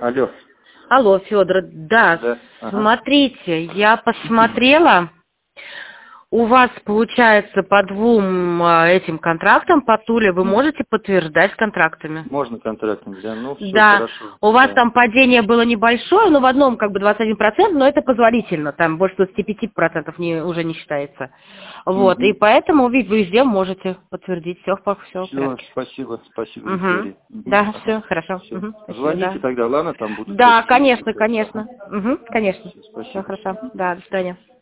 Алло. Алло, Федор, да, Да. Ага. смотрите, я посмотрела, у вас получается по двум этим контрактам по Туле вы можете подтверждать контрактами? Можно контрактом, да? Ну, все Да, хорошо. у вас Да. там падение было небольшое, но в одном как бы 21%, но это позволительно, там больше 25% уже не считается. Вот, и поэтому вы везде можете подтвердить, все в Все, порядке. спасибо, Виктория. Да, Ага. все, хорошо. Все. Спасибо, Звоните да. тогда, ладно, там будут Да, какие-то конечно, ситуации. конечно. Ага. Конечно. Всё, Все спасибо. хорошо. Да, до свидания.